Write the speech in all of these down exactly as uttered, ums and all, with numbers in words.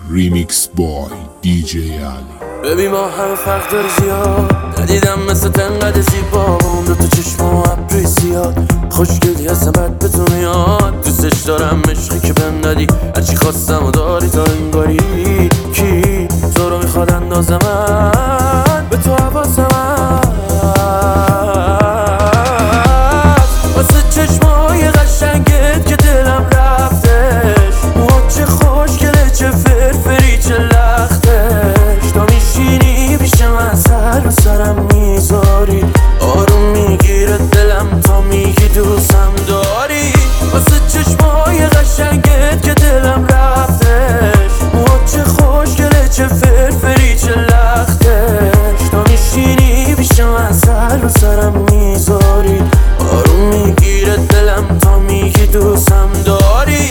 ریمیکس بای دی جی علی. ببین ما همه فرق داری زیاد، ندیدم مثل تنقدر زیبا با اون دوتا چشم و ابروی زیاد. خوشگلی هستم بد به تو میاد، دوستش دارم عشقی که بهم دادی، هرچی خواستم و داری تا انگاری. کی تو رو میخواد اندازه من به تو حواسم هست، واسه چشمای قشنگت که دلم رفتش. موها چه خوشگله، چه فرفری، چه لختش. تا میشینی پیش من سر رو سرم میذاری، آروم میگیره دلم تا میگی دوستم داری. واسه چشمای قشنگت که دلم رفتش. موها چه خوشگله، چه فرفری، چه لختش. تا میشینی پیش من سر رو سرم میذاری، آروم میگیره دلم تا میگی دوستم داری.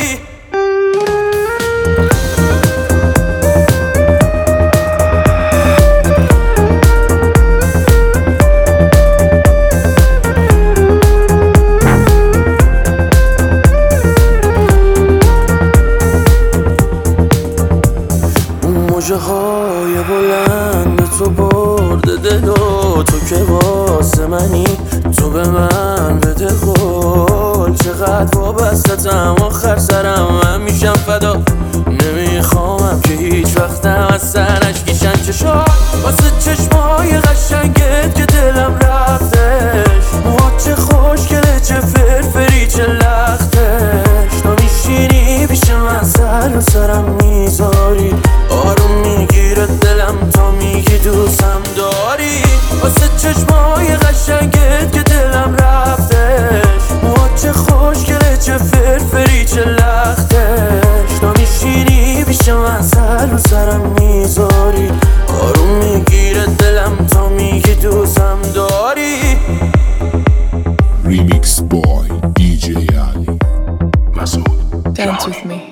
موجه های بلند تو برده دل و تو که واسه منی، تو به من بده قول. چقدر وابستتم آخر سرم من میشم فدا. نمیخوامم که هیچ وقتم از سرش کشن چشات، واسه چشمای قشنگت که دلم رفتش. موها چه خوشگله، چه فرفری، چه لختش. تا میشینی پیش من سر رو سرم میذاری، آروم میگیره دلم تا میگی دوستم داری. واسه چشمای قشنگت که دلم رفتش. موها چه خوشگله، چه فرفری، چه لختش. تا میشینی پیش من سر رو سرم میذاری، آروم میگیره دلم تا میگی دوستم داری. ریمیکس بای دی جی علی. Dance with me.